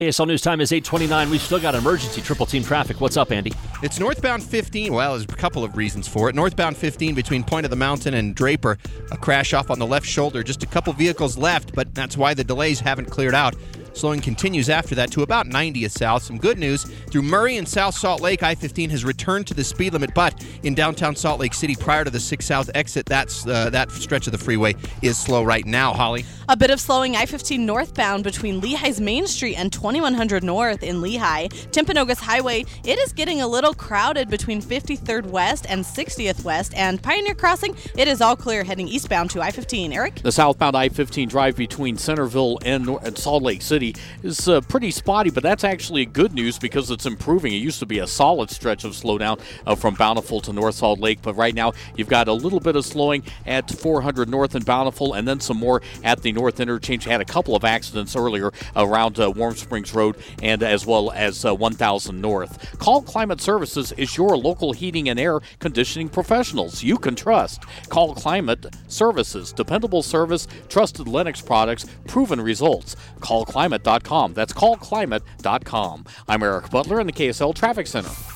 KSL News Time is 8:29. We've still got emergency triple team traffic. What's up, Andy? It's northbound 15. Well, there's a couple of reasons for it. Northbound 15 between Point of the Mountain and Draper. A crash off on the left shoulder. Just a couple vehicles left, but that's why the delays haven't cleared out. Slowing continues after that to about 90th south. Some good news. Through Murray and South Salt Lake, I-15 has returned to the speed limit, but in downtown Salt Lake City prior to the 6 South exit, that stretch of the freeway is slow right now. Holly? A bit of slowing I-15 northbound between Lehigh's Main Street and 2100 North in Lehigh. Timpanogos Highway, it is getting a little crowded between 53rd West and 60th West, and Pioneer Crossing, it is all clear heading eastbound to I-15. Eric? The southbound I-15 drive between Centerville and Salt Lake City is pretty spotty, but that's actually good news because it's improving. It used to be a solid stretch of slowdown from Bountiful to North Salt Lake, but right now you've got a little bit of slowing at 400 North and Bountiful, and then some more at the North Interchange. Had a couple of accidents earlier around Warm Springs Road and as well as 1000 North. Call Climate Services is your local heating and air conditioning professionals you can trust. Call Climate Services. Dependable service, trusted Lennox products, proven results. Call Climate.com. That's callclimate.com. I'm Eric Butler in the KSL Traffic Center.